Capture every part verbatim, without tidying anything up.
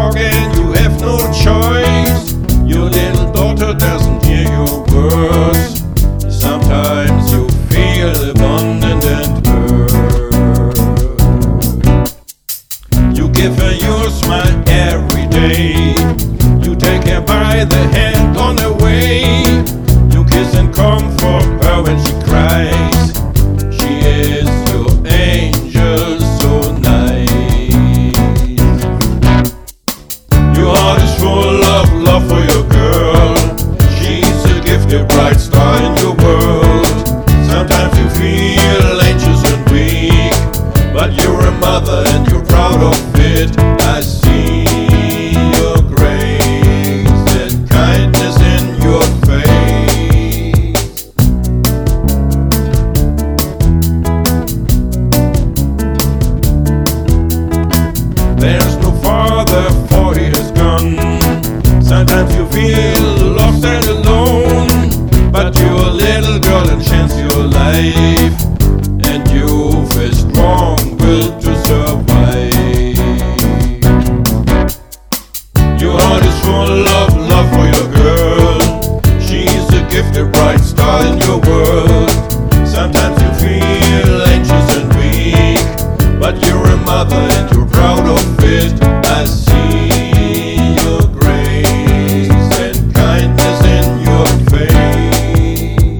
talk and you have no choice. Your little daughter doesn't hear your words. Sometimes you feel abandoned and hurt. You give her your smile every day. You take her by the hand on the way. You kiss and comfort her when she cries. She is your angel, so nice. Your heart is full of love for your girl. She's a gifted bright star in your world. Sometimes you feel anxious and weak, but you're a mother and you're proud of it. I see your grace and kindness in your face. There's no father, for he is gone. Sometimes you feel lost and alone, but you're a little girl and chance your life, and you've a strong will to survive. Your heart is full of love for your girl. She's a gifted bright star in your world. Sometimes you feel anxious and weak, but you're a mother and you're proud of it. I see your grace and kindness in your face.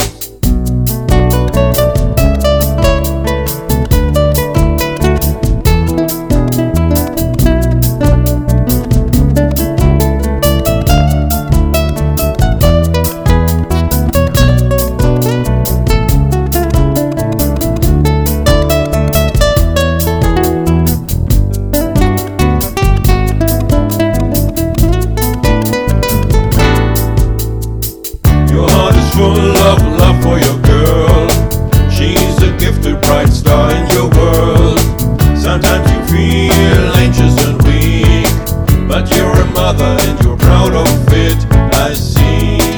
Full of love for your girl. She's a gifted bright star in your world. Sometimes you feel anxious and weak, but you're a mother and you're proud of it. I see